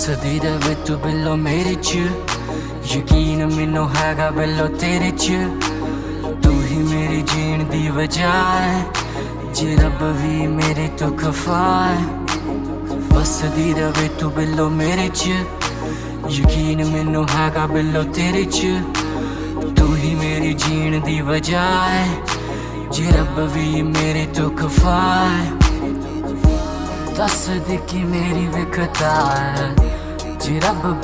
ਵਸਦੀ ਰਵੇ ਤੂੰ ਬਿੱਲੋ ਮੇਰੇ ਚ, ਯਕੀਨ ਮੈਨੂੰ ਹੈਗਾ ਬਿੱਲੋ ਤੇਰੇ ਚ। ਤੂੰ ਹੀ ਮੇਰੀ ਜੀਣ ਦੀ ਵਜ੍ਹਾ ਹੈ, ਜੇ ਰੱਬ ਵੀ ਮੇਰੇ ਤੋਂ ਖਫਾ ਹੈ। ਵਸਦੀ ਰਵੇ ਤੂੰ ਬਿੱਲੋ ਮੇਰੇ ਚ, ਯਕੀਨ ਮੈਨੂੰ ਹੈਗਾ ਬਿੱਲੋ ਤੇਰੇ ਚ। ਤੂੰ ਹੀ ਮੇਰੀ ਜੀਣ ਦੀ ਵਜ੍ਹਾ ਹੈ, ਜੇ ਰੱਬ ਵੀ ਮੇਰੇ ਤੋਂ ਖਫਾ ਹੈ। ਦੱਸ ਦੇ ਕਿ ਮੇਰੀ ਵਿਖਤਾ ਹੈ, ਜੇ ਰੱਬ